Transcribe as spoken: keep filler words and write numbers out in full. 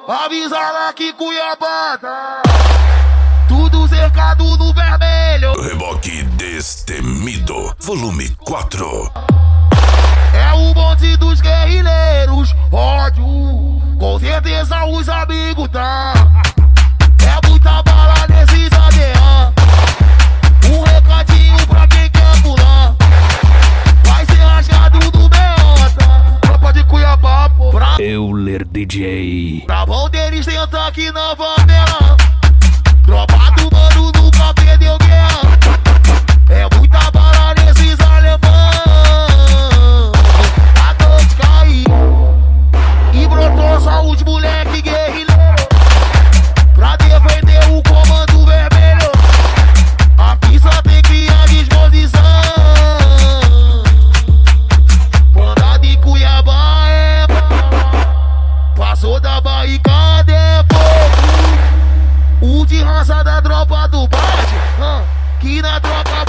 Avisa lá que Cuiabá tá tudo cercado no vermelho. Reboque Destemido, volume quatro. É o bonde dos guerrilheiros, ódio, com certeza os amigos tá. É muita bala nesses A D A. Um recadinho pra quem quer pular. Vai ser rasgado no Meota. Tropa de Cuiabá, pô. Pra... Euler D J. Pra mão deles tem tanque na favela. Tropa do mano nunca perdeu guerra. É muita bala nesses alemães. A noite caiu e brotou só os moleque guerrilheiros pra defender o comando vermelho. Aqui só tem criar disposição. Mandado em Cuiabá é bala. Passou da barricada é fogo. O de raça da tropa do Bate, que na tropa